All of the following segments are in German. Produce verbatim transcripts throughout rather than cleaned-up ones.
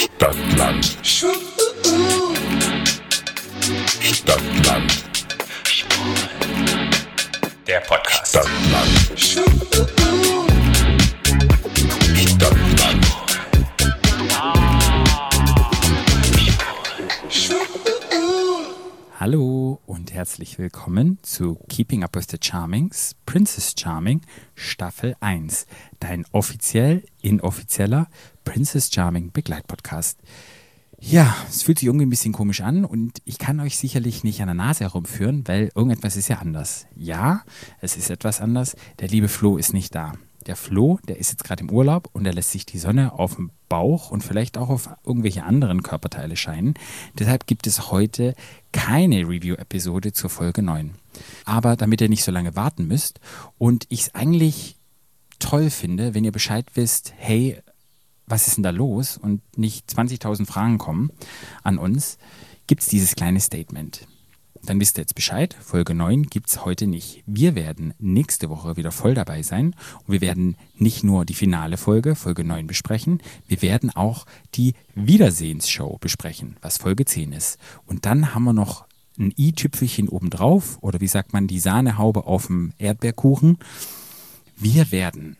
Stadtland. Stadtland. Der Podcast. Stadtland. Stadtland. Hallo und herzlich willkommen zu Keeping Up with the Charmings, Princess Charming, Staffel eins, dein offiziell inoffizieller Princess Charming Begleitpodcast. Ja, es fühlt sich irgendwie ein bisschen komisch an und ich kann euch sicherlich nicht an der Nase herumführen, weil irgendetwas ist ja anders. Ja, es ist etwas anders, der liebe Flo ist nicht da. Der Flo, der ist jetzt gerade im Urlaub und er lässt sich die Sonne auf dem Bauch und vielleicht auch auf irgendwelche anderen Körperteile scheinen. Deshalb gibt es heute keine Review-Episode zur Folge neun. Aber damit ihr nicht so lange warten müsst und ich es eigentlich toll finde, wenn ihr Bescheid wisst, hey, was ist denn da los und nicht zwanzigtausend Fragen kommen an uns, gibt es dieses kleine Statement. Dann wisst ihr jetzt Bescheid, Folge neun gibt es heute nicht. Wir werden nächste Woche wieder voll dabei sein und wir werden nicht nur die finale Folge, Folge neun, besprechen, wir werden auch die Wiedersehensshow besprechen, was Folge zehn ist. Und dann haben wir noch ein i-Tüpfelchen obendrauf oder wie sagt man, die Sahnehaube auf dem Erdbeerkuchen. Wir werden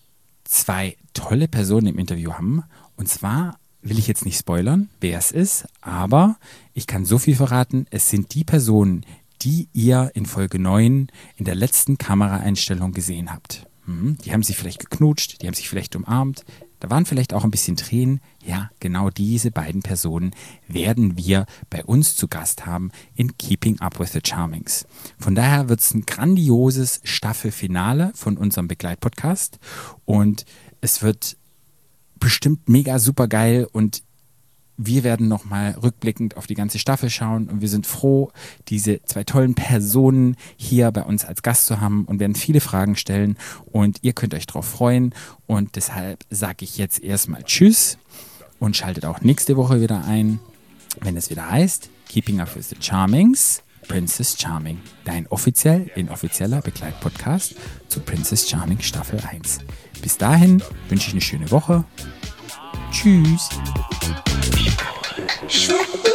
zwei tolle Personen im Interview haben und zwar will ich jetzt nicht spoilern, wer es ist, aber ich kann so viel verraten, es sind die Personen, die ihr in Folge neun in der letzten Kameraeinstellung gesehen habt. Hm, die haben sich vielleicht geknutscht, die haben sich vielleicht umarmt, da waren vielleicht auch ein bisschen Tränen. Ja, genau diese beiden Personen werden wir bei uns zu Gast haben in Keeping Up with the Charmings. Von daher wird es ein grandioses Staffelfinale von unserem Begleitpodcast und es wird bestimmt mega super geil und wir werden nochmal rückblickend auf die ganze Staffel schauen und wir sind froh, diese zwei tollen Personen hier bei uns als Gast zu haben und werden viele Fragen stellen und ihr könnt euch drauf freuen und deshalb sage ich jetzt erstmal Tschüss und schaltet auch nächste Woche wieder ein, wenn es wieder heißt Keeping Up with the Charmings, Princess Charming, dein offiziell inoffizieller Begleitpodcast zu Princess Charming Staffel eins. Bis dahin wünsche ich eine schöne Woche. Tschüss.